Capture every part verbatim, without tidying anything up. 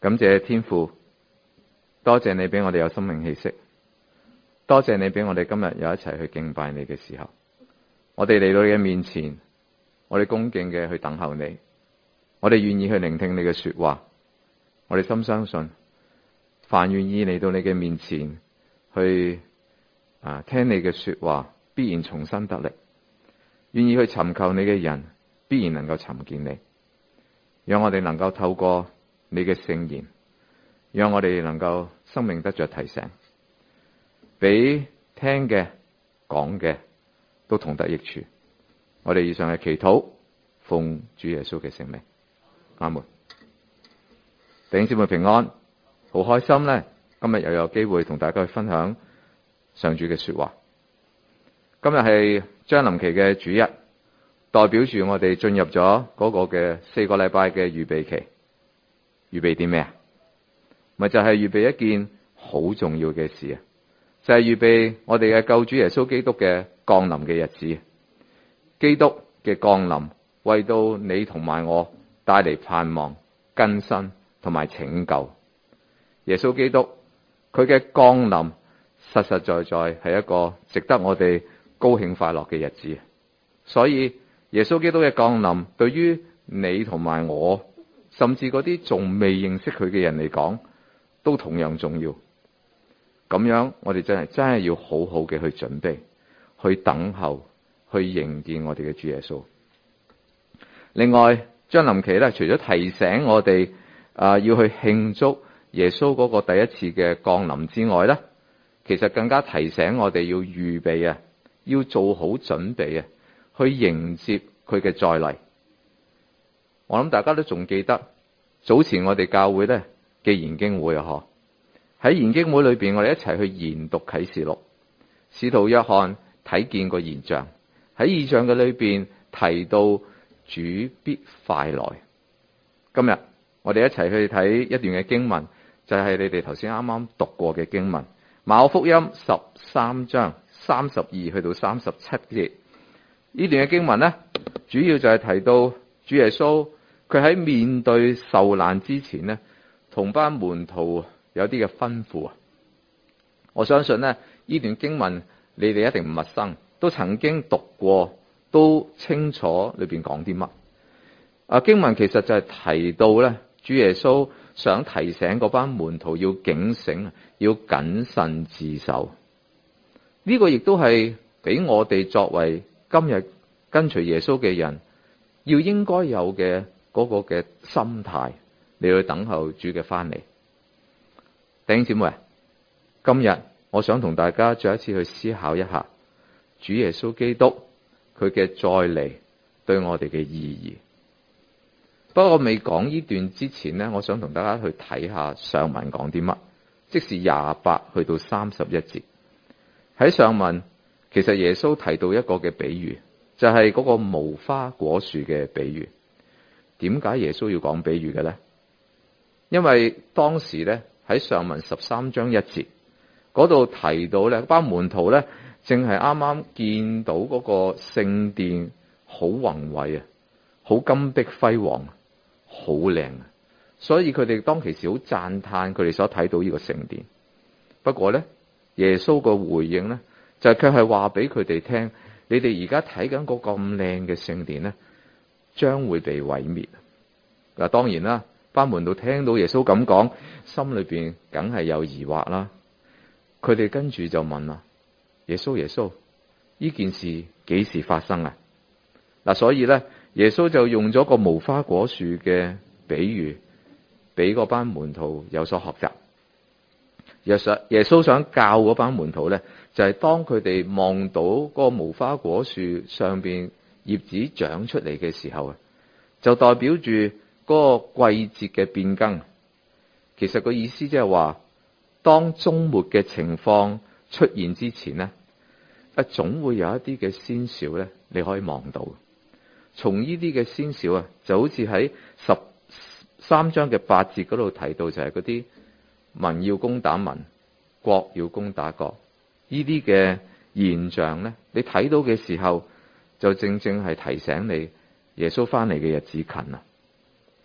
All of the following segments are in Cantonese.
感謝天父，多謝你俾我哋有生命氣息，多謝你俾我哋今日有一齊去敬拜你嘅時候，我哋嚟到你嘅面前，我哋恭敬嘅去等候你，我哋願意去聆聽你嘅說話，我哋深相信，凡願意嚟到你嘅面前去啊聽你嘅說話，必然重新得力；願意去尋求你嘅人，必然能夠尋見你。讓我哋能夠透過你嘅聖言，讓我哋能夠生命得着提醒，俾聽嘅講嘅都同得益處。我哋以上係祈禱，奉主耶穌嘅聖名，阿門。弟兄姊妹平安，好開心咧！今日又有機會同大家去分享上主嘅說話。今日係將臨期嘅主日，代表住我哋進入咗嗰個嘅四個禮拜嘅預備期。預備啲咩啊？咪就係預備一件好重要嘅事啊！就係預備我哋嘅救主耶穌基督嘅降臨嘅日子。基督嘅降臨為到你同埋我帶嚟盼望、更新同埋拯救。耶穌基督佢嘅降臨實實在在係一個值得我哋高興快樂嘅日子。所以耶穌基督嘅降臨對於你同埋我，甚至嗰啲仲未認識佢嘅人嚟講，都同樣重要。咁樣我哋真係真係要好好嘅去準備，去等候，去迎見我哋嘅主耶穌。另外，將臨期咧，除咗提醒我哋啊、呃、要去慶祝耶穌嗰個第一次嘅降臨之外咧，其實更加提醒我哋要預備啊，要做好準備啊，去迎接佢嘅再嚟。我諗大家都仲記得早前我哋教會咧嘅研經會啊，嗬，喺研經會裏邊，我哋一齊去研讀啟示錄，使徒約翰睇見個異象，喺異象嘅裏邊提到主必快來。今日我哋一齊去睇一段嘅經文，就係你哋頭先啱啱讀過嘅經文，馬可福音十三章三十二去到三十七節。呢段嘅經文咧，主要就係提到主耶穌佢喺面對受難之前呢，同班門徒有啲嘅吩咐啊。我相信呢，呢段經文你哋一定唔陌生，都曾經讀過，都清楚裏邊講啲乜。啊，經文其實就係提到咧，主耶穌想提醒嗰班門徒要警醒，要謹慎自守。呢個亦都係俾我哋作為今日跟隨耶穌嘅人要應該有嘅嗰個嘅心態，你去等候主嘅翻嚟。弟兄姊妹，今日我想同大家再一次去思考一下主耶穌基督佢嘅再嚟對我哋嘅意義。不過我未講呢段之前呢，我想同大家去睇下上文講啲乜，即是廿八去到三十一節。喺上文其實耶穌提到一個嘅比喻，就係嗰個無花果樹嘅比喻。點解耶穌要講比喻嘅咧？因為當時咧喺上文十三章一節嗰度提到咧，班門徒咧正係啱啱見到嗰個聖殿好宏偉啊，好金碧輝煌，好靚啊，所以佢哋當其時好讚嘆佢哋所睇到呢個聖殿。不過咧，耶穌個回應咧就係佢係話俾佢哋聽，你哋而家睇緊嗰個咁靚嘅聖殿咧，將會被毀滅。嗱，當然啦，班門徒聽到耶穌咁講，心裏邊梗係有疑惑啦。佢哋跟住就問啦：耶穌，耶穌，呢件事幾時發生啊？嗱，所以咧，耶穌就用咗個無花果樹嘅比喻，俾嗰班門徒有所學習。耶穌耶穌想教嗰班門徒咧，就係、是、當佢哋望到嗰個無花果樹上邊葉子長出嚟嘅時候啊，就代表住嗰個季節嘅變更。其實個意思即係話，當終末嘅情況出現之前呢，啊總會有一啲嘅先兆咧，你可以望到。從呢啲嘅先兆啊，就好似喺十三章嘅八節嗰度提到，就係嗰啲民要攻打民，國要攻打國，呢啲嘅現象咧，你睇到嘅時候，就正正係提醒你耶穌翻嚟嘅日子近啦。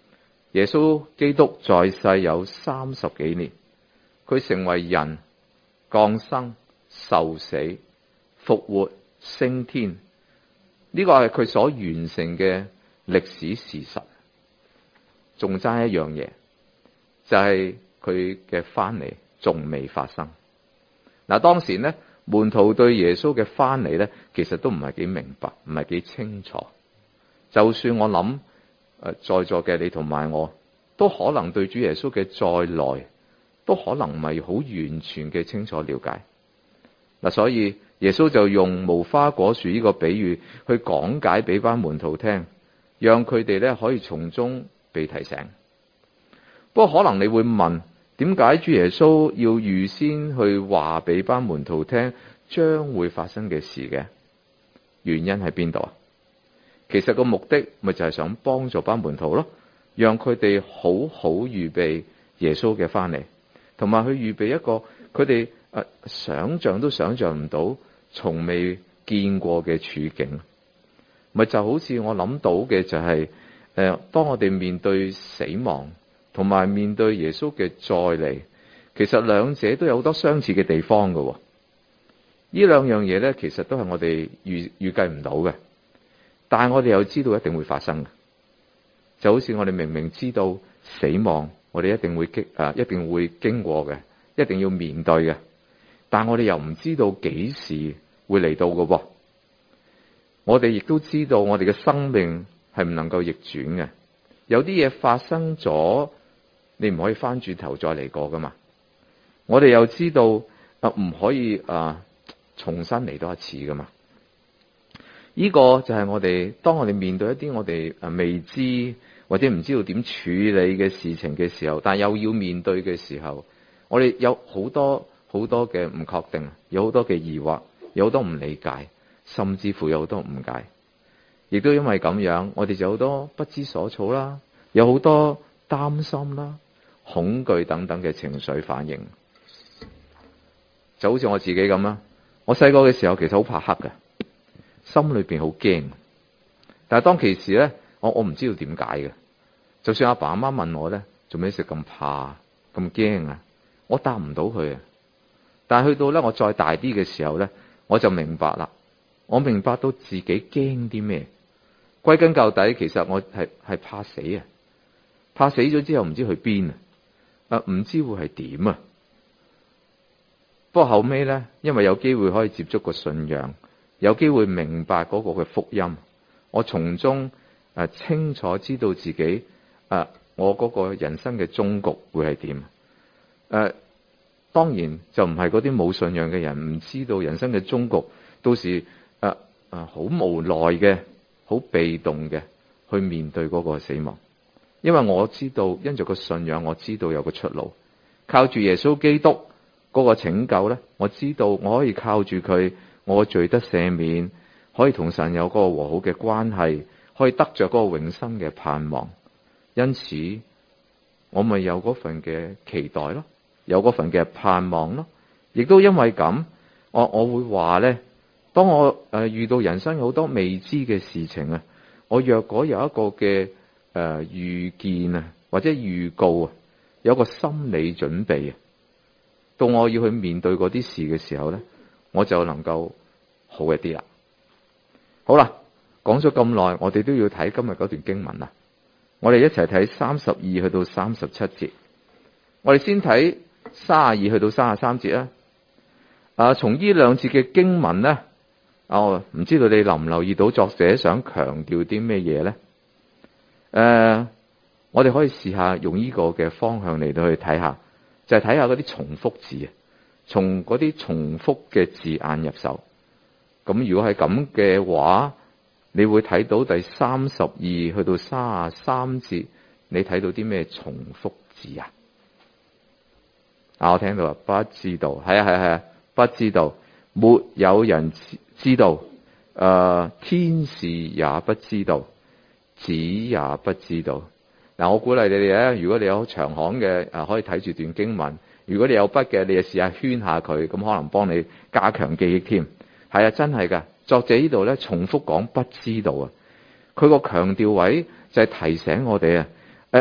耶穌基督在世有三十幾年，佢成為人，降生、受死、復活、升天，呢個係佢所完成嘅歷史事實。仲爭一樣嘢，就係佢嘅翻嚟仲未發生。嗱，當時呢，門徒對耶穌嘅翻嚟呢，其實都唔係幾明白，唔係幾清楚。就算我諗，誒，在座嘅你同埋我，都可能對主耶穌嘅再來，都可能唔係好完全嘅清楚了解。嗱，所以耶穌就用無花果樹呢個比喻去講解俾班門徒聽，讓佢哋咧可以從中被提醒。不過可能你會問，點解主耶穌要預先去話俾班門徒聽將會發生嘅事嘅？原因喺邊度啊？其實個目的咪就係想幫助班門徒咯，讓佢哋好好預備耶穌嘅翻嚟，同埋去預備一個佢哋誒想象都想象唔到、從未見過嘅處境。咪就好似我諗到嘅就係、是、誒、呃，當我哋面對死亡，同埋面對耶穌嘅再嚟，其實兩者都有好多相似嘅地方㗎喎。呢兩樣嘢咧，其實都係我哋預預計唔到嘅。但係我哋又知道一定會發生嘅，就好似我哋明明知道死亡，我哋一定會經啊，一定會經過嘅，一定要面對嘅。但係我哋又唔知道幾時會嚟到嘅噃。我哋亦都知道我哋嘅生命係唔能夠逆轉嘅，有啲嘢發生咗，你唔可以翻轉頭再嚟過噶嘛。我哋又知道啊，唔可以啊重新嚟多一次噶嘛。呢個就係我哋當我哋面對一啲我哋誒未知或者唔知道點處理嘅事情嘅時候，但又要面對嘅時候，我哋有好多好多嘅唔確定，有好多嘅疑惑，有好多唔理解，甚至乎有好多誤解。亦都因為咁樣，我哋就好多不知所措啦，有好多擔心啦、恐懼等等嘅情緒反應。就好似我自己咁啦，我細個嘅時候其實好怕黑嘅。心裏邊好驚，但係當其時咧，我我唔知道點解嘅。就算阿爸阿媽問我咧，做咩事咁怕咁驚啊？我答唔到佢啊。但係去到咧，我再大啲嘅時候咧，我就明白啦。我明白到自己驚啲咩？歸根究底，其實我係係怕死啊！怕死咗之後唔知去邊啊！啊，唔知會係點啊！不過後尾咧，因為有機會可以接觸個信仰。有機會明白嗰個嘅福音，我從中誒清楚知道自己誒我嗰個人生嘅終局會係點。誒，當然就唔係嗰啲冇信仰嘅人唔知道人生嘅終局，到時誒誒好無奈嘅、好被動嘅去面對嗰個死亡。因為我知道因着個信仰，我知道有個出路，靠住耶穌基督嗰個拯救咧，我知道我可以靠住佢。我罪得赦免，可以同神有嗰個和好嘅關係，可以得着嗰個永生嘅盼望。因此，我咪有嗰份嘅期待咯，有嗰份嘅盼望咯。亦都因為咁，我我會話咧，當我誒遇到人生有好多未知嘅事情啊，我若果有一個嘅誒預見啊，或者預告啊，有個心理準備啊，到我要去面對嗰啲事嘅時候咧，我就能夠好一啲啦。好啦，講咗咁耐，我哋都要睇今日嗰段經文啦。我哋一齊睇三十二去到三十七節。我哋先睇三十二去到三十三節啦。啊，從呢兩節嘅經文咧，我唔知道你留唔留意到作者想強調啲咩嘢咧？誒、啊，我哋可以試下用呢個嘅方向嚟到去睇下，就係睇下嗰啲重複字啊。從嗰啲重複嘅字眼入手，咁如果係咁嘅話，你會睇到第三十二去到三十三節，你睇到啲咩重複字啊？啊，我聽到啊，不知道，係啊係啊係啊，不知道，沒有人知道，誒、呃，天使也不知道，子也不知道。嗱，我鼓勵你哋咧，如果你有長行嘅，誒，可以睇住段經文。如果你有筆嘅，你就試下圈下佢，咁可能幫你加強記憶添。係啊，真係噶。作者呢度咧重複講不知道啊，佢個強調位就係提醒我哋啊，誒、呃，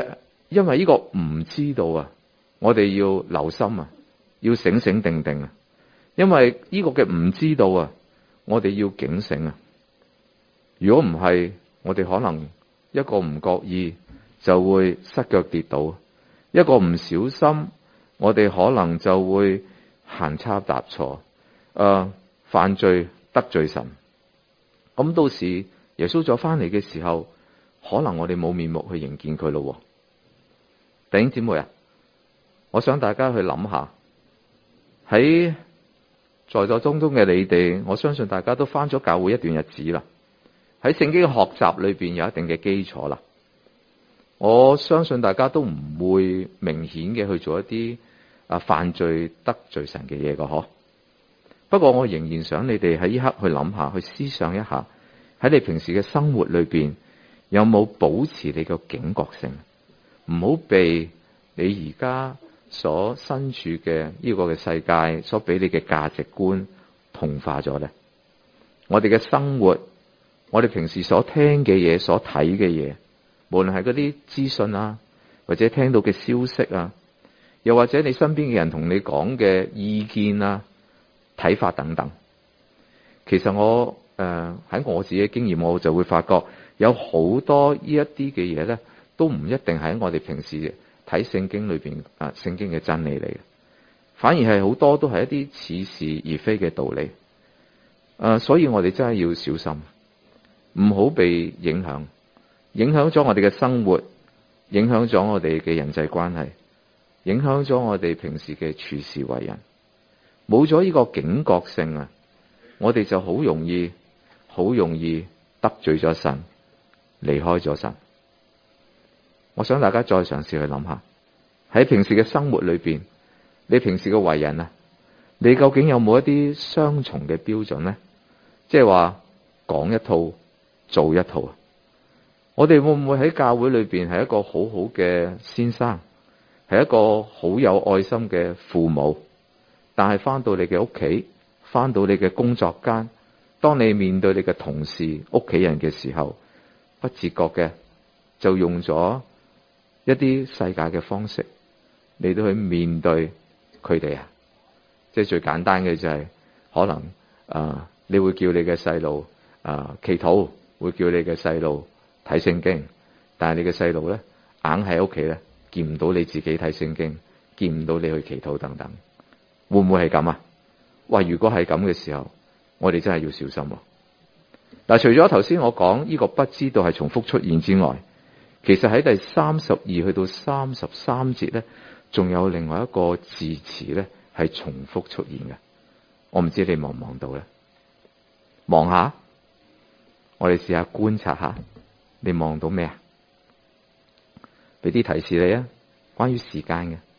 因為呢個唔知道啊，我哋要留心啊，要醒醒定定啊。因為呢個嘅唔知道啊，我哋要警醒啊。如果唔係，我哋可能一個唔覺意就會失腳跌倒，一個唔小心，我哋可能就會行差踏錯，誒、呃，犯罪得罪神。咁到時耶穌再翻嚟嘅時候，可能我哋冇面目去迎見佢咯。弟兄姊妹啊，我想大家去諗下，喺在座當中嘅你哋，我相信大家都翻咗教會一段日子啦，喺聖經嘅學習裏邊有一定嘅基礎啦。我相信大家都唔會明顯嘅去做一啲啊犯罪得罪神嘅嘢噶，嗬。不過我仍然想你哋喺呢刻去諗下，去思想一下，喺你平時嘅生活裏邊有冇保持你嘅警覺性，唔好被你而家所身處嘅呢個嘅世界所俾你嘅價值觀同化咗咧。我哋嘅生活，我哋平時所聽嘅嘢，所睇嘅嘢，無論係嗰啲資訊啊，或者聽到嘅消息啊，又或者你身邊嘅人同你講嘅意見啊、睇法等等，其實我誒喺、呃、我自己嘅經驗，我就會發覺有好多呢一啲嘅嘢咧，都唔一定喺我哋平時睇聖經裏邊啊，聖經嘅真理嚟嘅，反而係好多都係一啲似是而非嘅道理。誒、呃，所以我哋真係要小心，唔好被影響，影響咗我哋嘅生活，影響咗我哋嘅人際關係，影響咗我哋平時嘅處事為人。冇咗呢個警覺性啊，我哋就好容易，好容易得罪咗神，離開咗神。我想大家再嘗試去諗下，喺平時嘅生活裏邊，你平時嘅為人啊，你究竟有冇一啲雙重嘅標準呢？即係話講一套做一套啊！我哋會唔會喺教會裏邊係一個好好嘅先生，係一個好有愛心嘅父母？但係翻到你嘅屋企，翻到你嘅工作間，當你面對你嘅同事、屋企人嘅時候，不自覺嘅就用咗一啲世界嘅方式嚟到去面對佢哋啊！即係最簡單嘅就係、是、可能啊、呃，你會叫你嘅細路啊祈禱，會叫你嘅細路睇聖經，但係你嘅細路咧硬喺屋企咧見唔到你自己睇聖經，見唔到你去祈禱等等。會唔會係咁啊？喂，如果係咁嘅時候，我哋真係要小心喎。嗱，除咗頭先我講呢個不知道係重複出現之外，其實喺第三十二去到三十三節咧，仲有另外一個字詞咧係重複出現嘅。我唔知你望唔望到咧？望下，我哋試下觀察下，你望到咩啊？俾啲提示你啊，關於時間嘅。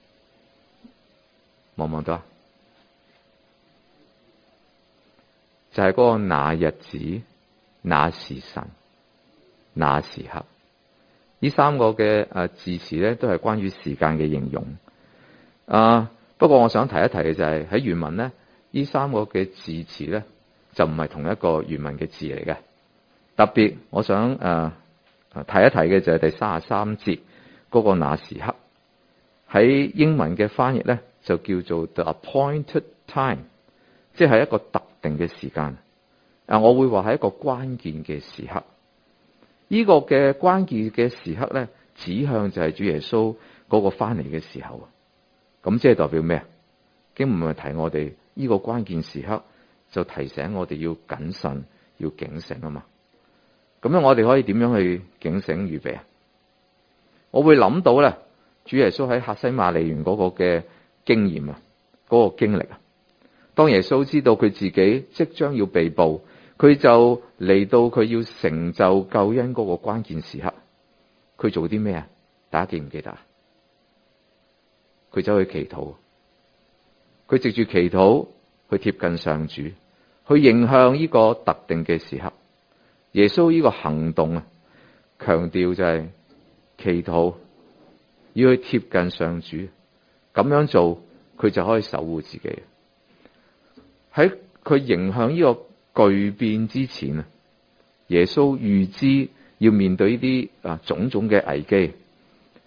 望唔望到啊？就係、是、嗰個那日子、那時辰、那時刻，呢三個嘅誒字詞咧，都係關於時間嘅形容。啊，不過我想提一提嘅就係、是、喺原文咧，呢三個嘅字詞咧就唔係同一個原文嘅字嚟嘅。特別我想誒、啊、提一提嘅就係第三十三節嗰個那時刻，喺英文嘅翻譯咧，就叫做 the appointed time， 即係一個特定嘅時間。啊，我會話係一個關鍵嘅時刻。呢個嘅關鍵嘅時刻咧，指向就係主耶穌嗰個翻嚟嘅時候。咁即係代表咩啊？經文係提我哋呢個關鍵時刻，就提醒我哋要謹慎，要警醒啊嘛。咁樣我哋可以點樣去警醒預備啊？我會諗到咧，主耶穌喺客西馬尼園嗰個嘅經驗啊，嗰個經歷啊，當耶穌知道佢自己即將要被捕，佢就嚟到佢要成就救恩嗰個關鍵時刻，佢做啲咩啊？大家記唔記得啊？佢走去祈禱，佢藉住祈禱去貼近上主，去迎向呢個特定嘅時刻。耶穌呢個行動啊，強調就係祈禱，要去貼近上主。咁樣做，佢就可以守護自己。喺佢迎向呢個巨變之前啊，耶穌預知要面對呢啲啊種種嘅危機，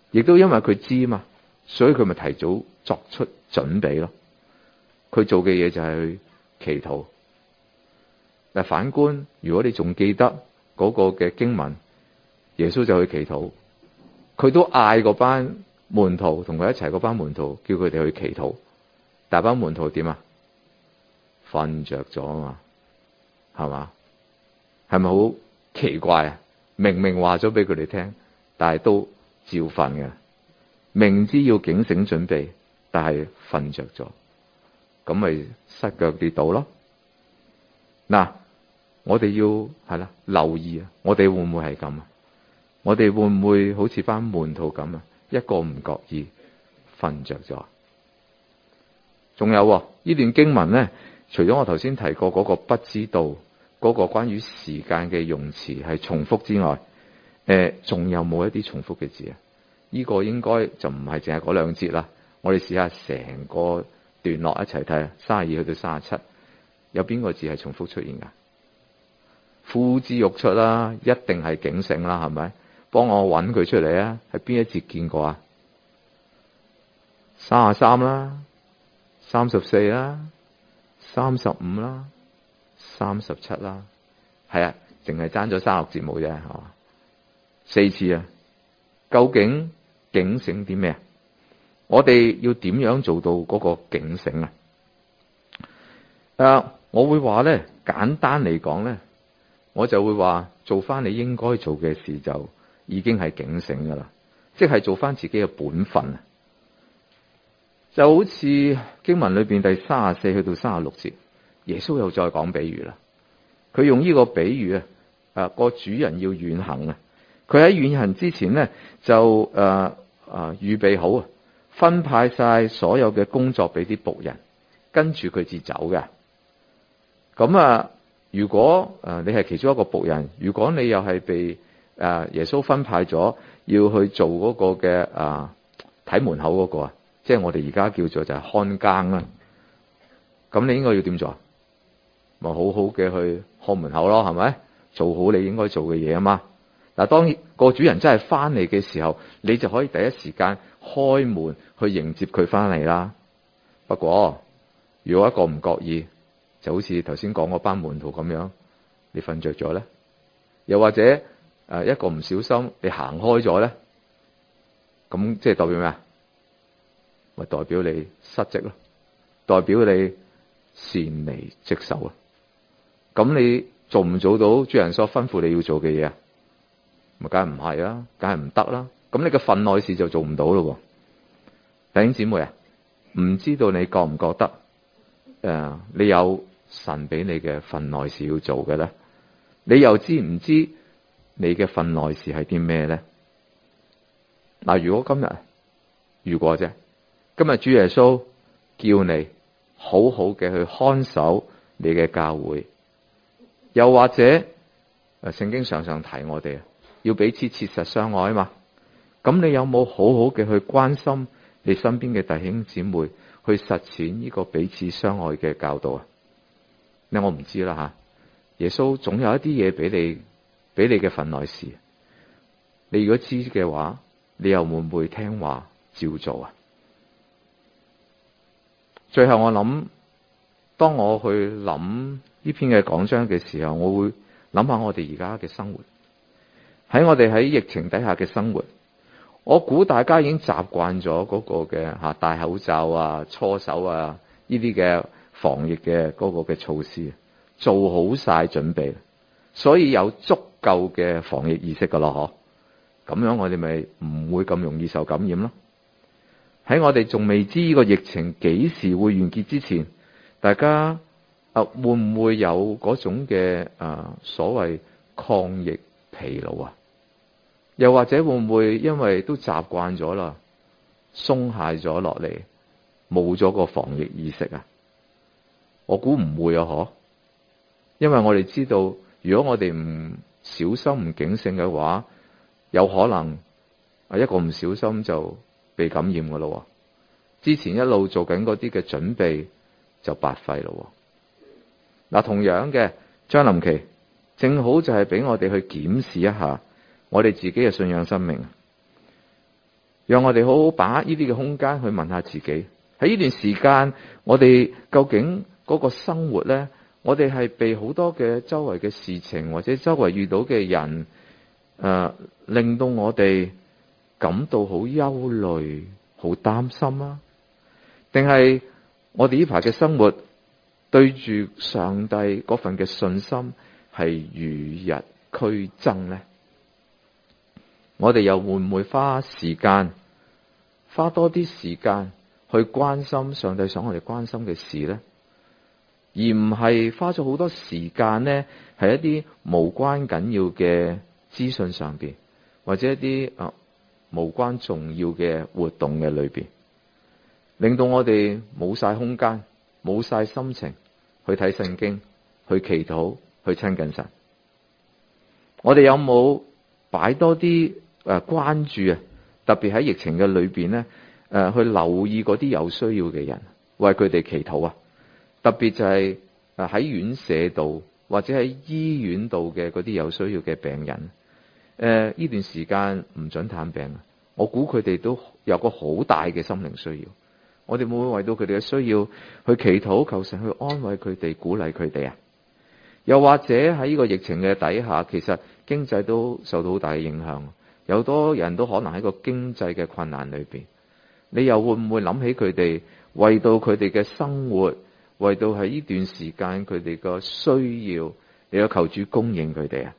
亦都因為佢知嘛，所以佢咪提早作出準備咯。佢做嘅嘢就係去祈禱。但反觀，如果你仲記得嗰個嘅經文，耶穌就去祈禱，佢都嗌嗰班門徒同佢一齊嗰班門徒，叫佢哋去祈禱。大班門徒點啊？瞓着咗啊嘛，係嘛？係咪好奇怪啊？明明話咗俾佢哋聽，但係都照瞓嘅，明知要警醒準備，但係瞓着咗，咁咪失腳跌倒咯。嗱，我哋要係啦，留意啊，我哋會唔會係咁啊？我哋會唔會好似班門徒咁啊？一個唔覺意瞓着咗。仲有呢段經文咧，除咗我頭先提過嗰個不知道嗰個關於時間嘅用詞係重複之外，誒，仲有冇一啲重複嘅字啊？呢個應該就唔係淨係嗰兩節啦。我哋試下成個段落一齊睇啊，三十二去到三十七，有邊個字係重複出現噶？呼之欲出啦，一定係警醒啦，係咪？幫我揾佢出嚟啊！係邊一節見過啊？三十三啦，三十四啦，三十五啦，三十七啦，係啊，淨係爭咗三六節冇啫，係嘛？四次啊！究竟警醒啲咩啊？我哋要點樣做到嗰個警醒啊？誒、呃，我會話咧，簡單嚟講咧，我就會話做翻你應該做嘅事就已經係警醒噶啦，即係做翻自己嘅本分啊！就好似經文裏邊第三十四去到三十六節，耶穌又再講比喻啦。佢用呢個比喻啊，誒個主人要遠行啊，佢喺遠行之前咧就誒誒預備好啊，分派晒所有嘅工作俾啲僕人，跟住佢至走嘅。咁啊，如果誒你係其中一個僕人，如果你又係被誒耶穌分派咗要去做嗰個嘅誒睇門口嗰個啊，即係我哋而家叫做就係看更啦。咁你應該要點做？咪好好嘅去看門口咯，係咪？做好你應該做嘅嘢啊嘛。嗱，當個主人真係翻嚟嘅時候，你就可以第一時間開門去迎接佢翻嚟啦。不過如果一個唔覺意，就好似頭先講嗰班門徒咁樣，你瞓着咗咧，又或者誒一個唔小心你行開咗咧，咁即係代表咩啊？咪代表你失職咯，代表你擅離職守啊！咁你做唔做到主人所吩咐你要做嘅嘢啊？咪梗係唔係啊，梗係唔得啦！咁你嘅份內事就做唔到咯。弟兄姊妹啊，唔知道你覺唔覺得誒、呃，你有神俾你嘅份內事要做嘅咧？你又知唔知你嘅份內事係啲咩咧？嗱，如果今日如果啫，今日主耶穌叫你好好嘅去看守你嘅教會，又或者誒，聖經常常提我哋要彼此切實相愛啊嘛。咁你有冇好好嘅去關心你身邊嘅弟兄姊妹，去實踐呢個彼此相愛嘅教導啊？你我唔知啦吓，耶穌總有一啲嘢俾你，俾你嘅份內事。你如果知嘅話，你又會唔會聽話照做啊？最後我諗，當我去諗呢篇嘅講章嘅時候，我會諗下我哋而家嘅生活，喺我哋喺疫情底下嘅生活，我估大家已經習慣咗嗰個嘅吓戴口罩啊、搓手啊呢啲嘅防疫嘅嗰個嘅措施，做好晒準備，所以有足夠嘅防疫意識噶咯，嗬？咁樣我哋咪唔會咁容易受感染咯。喺我哋仲未知呢個疫情幾時會完結之前，大家啊會唔會有嗰種嘅啊所謂抗疫疲勞啊？又或者會唔會因為都習慣咗啦，鬆懈咗落嚟，冇咗個防疫意識啊？我估唔會啊，嗬？因為我哋知道，如果我哋唔小心唔警醒嘅話，有可能啊一個唔小心就被感染噶咯。之前一路做緊嗰啲嘅準備就白費咯。嗱，同樣嘅將臨期正好就係俾我哋去檢視一下我哋自己嘅信仰生命。 讓我哋好好把握呢啲嘅空間去問下自己，喺呢段時間我哋究竟嗰個生活咧，我哋係被好多嘅周圍嘅事情或者周圍遇到嘅人誒、呃、令到我哋感到好憂慮、好擔心啊？定係我哋呢排嘅生活對住上帝嗰份嘅信心係與日俱增咧？我哋又會唔會花時間，花多啲時間去關心上帝想我哋關心嘅事咧？而唔係花咗好多時間咧，係一啲無關緊要嘅資訊上邊，或者一啲啊無關重要嘅活動嘅裏邊，令到我哋冇晒空間，冇晒心情去睇聖經，去祈禱，去親近神。我哋有冇擺多啲誒關注啊？特別喺疫情嘅裏邊咧，誒去留意嗰啲有需要嘅人，為佢哋祈禱啊！特別就係誒喺院舍度或者喺醫院度嘅嗰啲有需要嘅病人，誒呢段時間唔准探病啊！我估佢哋都有個好大嘅心靈需要，我哋會唔會為到佢哋嘅需要去祈禱，求神去安慰佢哋，鼓勵佢哋啊？又或者喺呢個疫情嘅底下，其實經濟都受到好大嘅影響，有好多人都可能喺個經濟嘅困難裏邊，你又會唔會諗起佢哋，為到佢哋嘅生活，為到喺呢段時間佢哋個需要，你要求主供應佢哋啊？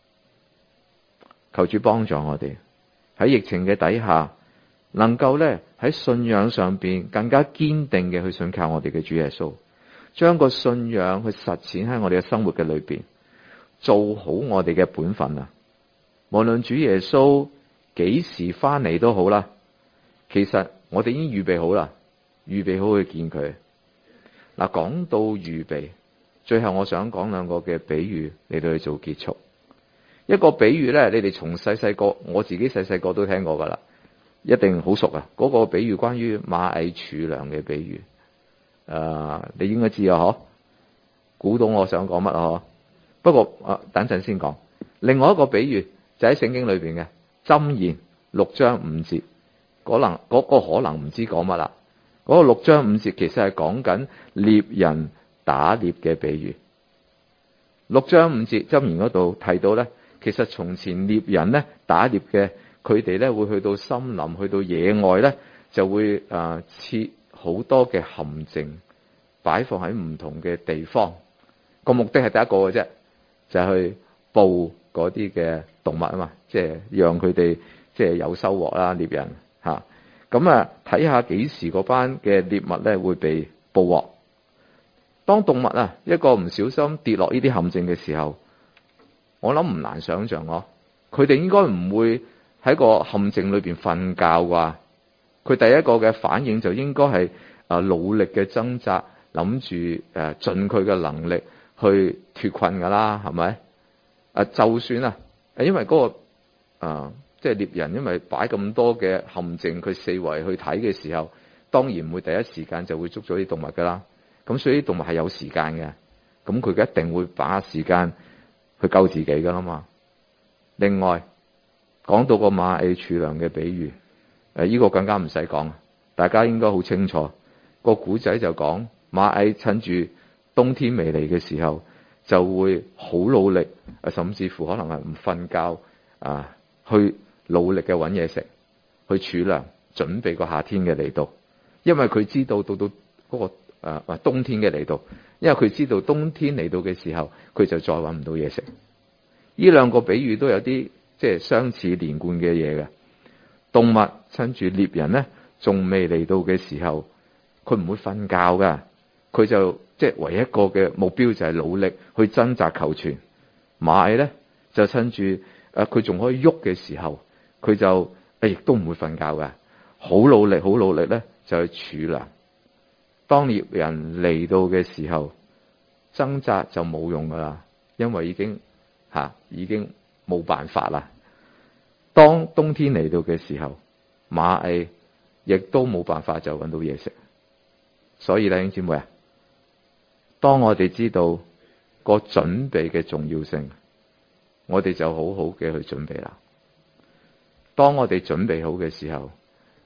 求主幫助我哋喺疫情嘅底下，能夠咧喺信仰上邊更加堅定嘅去信靠我哋嘅主耶穌，將個信仰去實踐喺我哋嘅生活嘅裏邊，做好我哋嘅本分啊！無論主耶穌幾時翻嚟都好啦，其實我哋已經預備好啦，預備好去見佢。嗱，講到預備，最後我想講兩個嘅比喻嚟到去做結束。一個比喻咧，你哋從細細個，我自己細細個都聽過噶啦，一定好熟啊！嗰、那個比喻關於螞蟻儲糧嘅比喻，誒、呃，你應該知啊，嗬？估到我想講乜啊？嗬？不過誒、呃，等陣先講。另外一個比喻就喺聖經裏邊嘅箴言六章五節，可能嗰、那個可能唔知講乜啦。嗰、那個六章五節其實係講緊獵人打獵嘅比喻。六章五節箴言嗰度提到咧，其實從前獵人咧打獵嘅，佢哋咧會去到森林，去到野外咧，就會誒設好多嘅陷阱，擺放喺唔同嘅地方。個目的係第一個嘅啫，就係、去捕嗰啲嘅動物啊嘛，即係讓佢哋即係有收穫啦，獵人吓。咁啊，睇下幾時嗰班嘅獵物咧會被捕獲。當動物啊一個唔小心跌落呢啲陷阱嘅時候，我諗唔難想象咯，佢哋應該唔會喺個陷阱裏邊瞓覺啩。佢第一個嘅反應就應該係啊努力嘅掙扎，諗住誒盡佢嘅能力去脫困噶啦，係咪？啊，就算啊，因為嗰、那個啊即係獵人，因為擺咁多嘅陷阱，佢四圍去睇嘅時候，當然唔會第一時間就會捉咗啲動物噶啦。咁所以啲動物係有時間嘅，咁佢一定會把握時間去救自己噶啦嘛。另外講到個螞蟻儲糧嘅比喻，誒、這、呢個更加唔使講，大家應該好清楚。個古仔就講螞蟻趁住冬天未嚟嘅時候，就會好努力，甚至乎可能係唔瞓覺啊，去努力嘅揾嘢食，去儲糧，準備個夏天嘅嚟到。因為佢知道到到嗰個誒誒冬天嘅嚟到，因為佢知道冬天嚟到嘅時候，佢就再揾唔到嘢食。呢兩個比喻都有啲即係相似連貫嘅嘢嘅。動物趁住獵人咧仲未嚟到嘅時候，佢唔會瞓覺噶，佢就即係唯一一個嘅目標就係努力去掙扎求存。螞蟻咧就趁住誒佢仲可以喐嘅時候，佢就誒亦都唔會瞓覺噶，好努力好努力咧就去儲糧。當獵人嚟到嘅時候，掙扎就冇用噶啦，因為已經吓、啊、已經冇辦法啦。當冬天嚟到嘅時候，螞蟻亦都冇辦法就搵到嘢食。所以弟兄姊妹啊，當我哋知道個準備嘅重要性，我哋就好好嘅去準備啦。當我哋準備好嘅時候，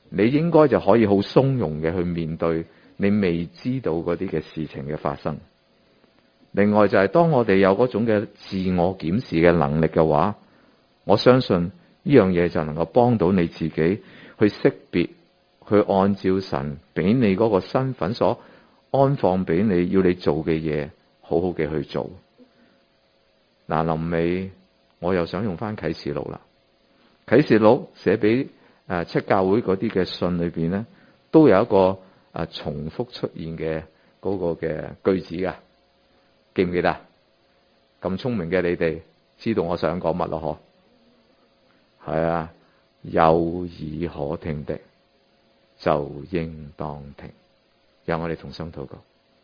你應該就可以好鬆容嘅去面對你未知道嗰啲嘅事情嘅發生。另外就係當我哋有嗰種嘅自我檢視嘅能力嘅話，我相信呢樣嘢就能夠幫到你自己去識別，去按照神俾你嗰個身份所安放俾你要你做嘅嘢，好好嘅去做。嗱，臨尾我又想用翻啟示錄啦。啟示錄寫俾誒七教會嗰啲嘅信裏邊咧，都有一個誒重複出現嘅嗰個嘅句子噶，記唔記得？咁聰明嘅你哋知道我想講乜咯？嗬，係啊，有耳可聽的就應當聽。讓我哋同心禱告。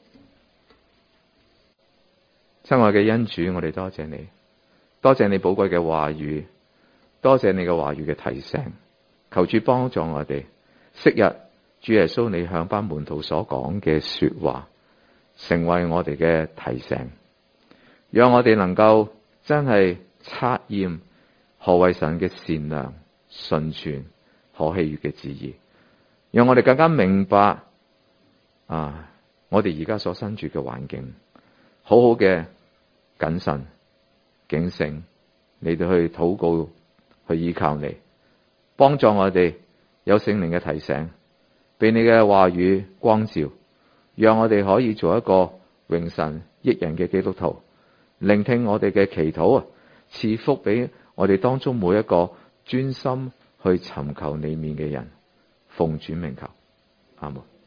親愛嘅恩主，我哋多謝你，多謝你寶貴嘅話語，多謝你嘅話語嘅提醒，求主幫助我哋。昔日主耶穌你向班門徒所講嘅說話，成為我哋嘅提醒，讓我哋能夠真係察驗何為神嘅善良、純全、可喜悅嘅旨意，讓我哋更加明白啊！我哋而家所身處嘅環境，好好嘅謹慎、警醒，你哋去禱告、去依靠你，幫助我哋有聖靈嘅提醒，俾你嘅話語光照，讓我哋可以做一個榮神益人嘅基督徒，聆聽我哋嘅祈禱啊，賜福俾我哋當中每一個專心去尋求你面嘅人，奉主名求，阿門。